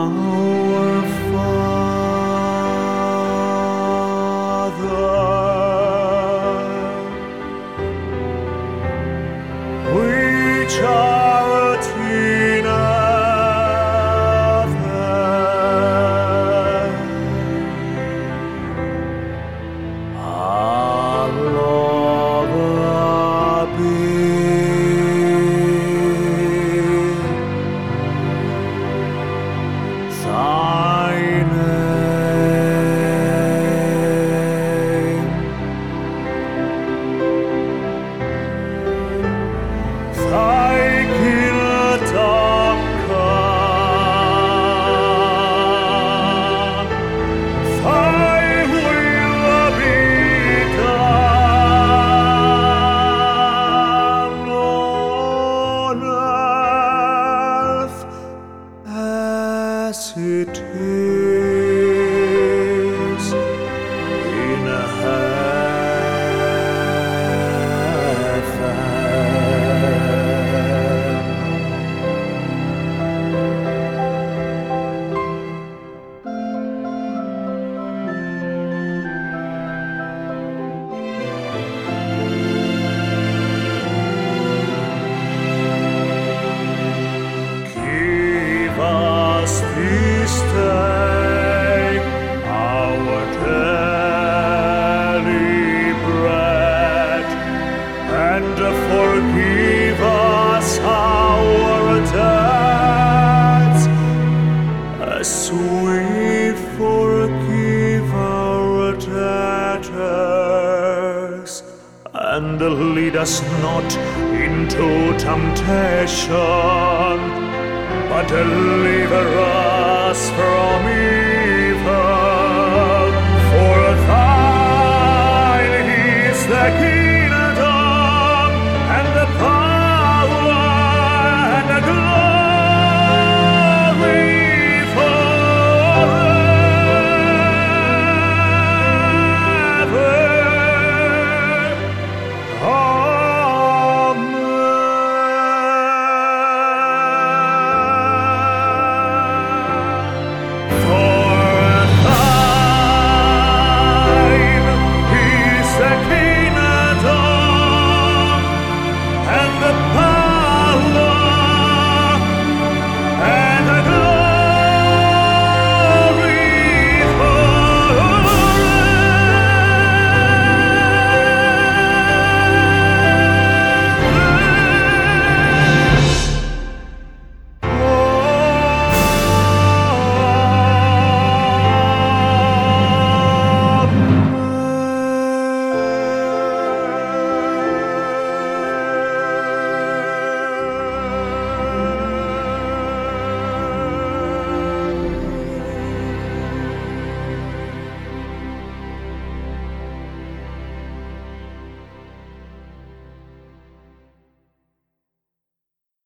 Our Father, which art in heaven, hallowed be thy name. Thy kingdom come, thy will be done on earth as it is in Give us this day our daily bread, and forgive us our debts, as we forgive our debtors. And lead us not into temptation, but deliver us from evil.